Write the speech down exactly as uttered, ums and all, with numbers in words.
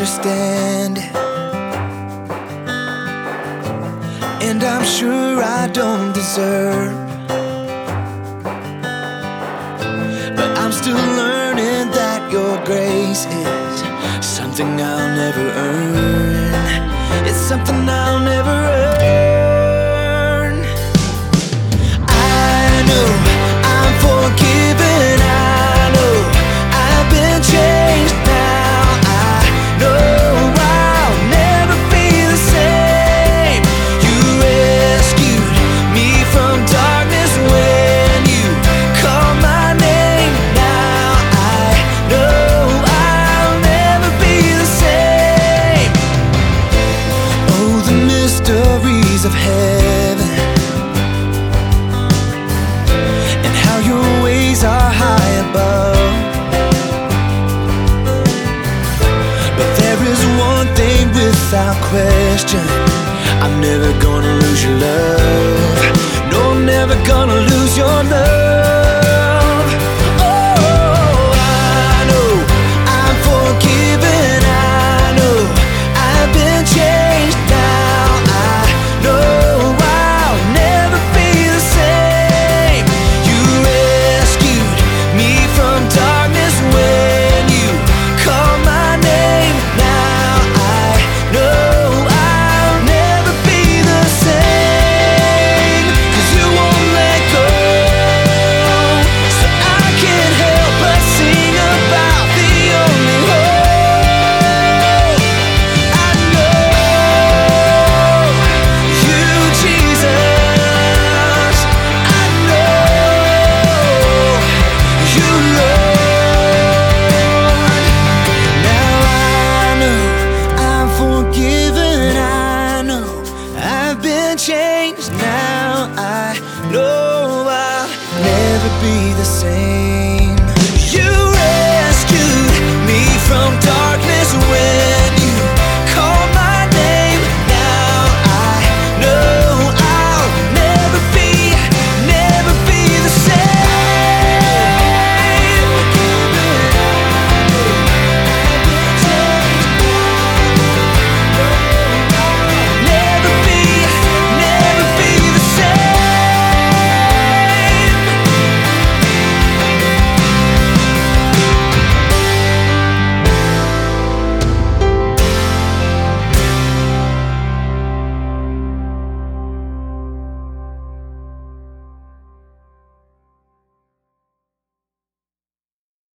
understand it, and I'm sure I don't deserve, but I'm still learning that your grace is something I'll never earn. It's something I'll never earn. I know I'm forgiven, I know I've been changed now. I know I'll never be the same. You rescued me from darkness when you called my name. Now I know I'll never be the same. Oh, the mysteries of heaven, and how your ways are high above. But there is one thing without question, I'm never gonna lose your love. No, I'm never gonna lose your love. Oh, I know I'm forgiven, I know I've been changed now. I know I'll never be the same. You rescued me from darkness when you called my name. Now I know I'll never be the same, 'cause you won't let go. So I can't help but sing about the only hope I know. You, Jesus, I know you, Lord. Now I know I'm forgiven, I know I've been changed. Now I know I'll never be the same.